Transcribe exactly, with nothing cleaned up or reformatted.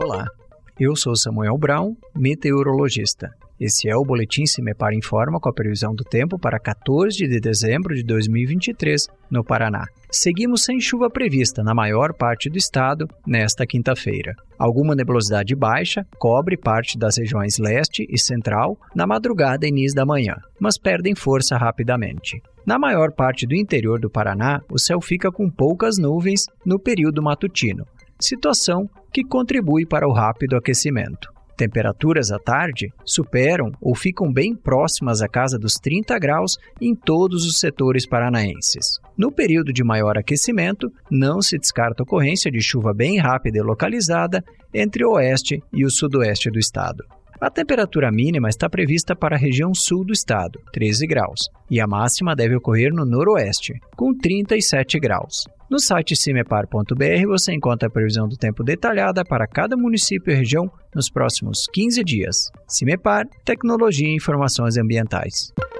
Olá, eu sou Samuel Brown, meteorologista. Esse é o Boletim CIMEPAR Informa com a previsão do tempo para quatorze de dezembro de dois mil e vinte e três, no Paraná. Seguimos sem chuva prevista na maior parte do estado nesta quinta-feira. Alguma nebulosidade baixa cobre parte das regiões leste e central na madrugada e início da manhã, mas perdem força rapidamente. Na maior parte do interior do Paraná, o céu fica com poucas nuvens no período matutino, situação que contribui para o rápido aquecimento. Temperaturas à tarde superam ou ficam bem próximas à casa dos trinta graus em todos os setores paranaenses. No período de maior aquecimento, não se descarta a ocorrência de chuva bem rápida e localizada entre o oeste e o sudoeste do estado. A temperatura mínima está prevista para a região sul do estado, treze graus, e a máxima deve ocorrer no noroeste, com trinta e sete graus. No site cimepar ponto b r você encontra a previsão do tempo detalhada para cada município e região nos próximos quinze dias. CIMEPAR, Tecnologia e Informações Ambientais.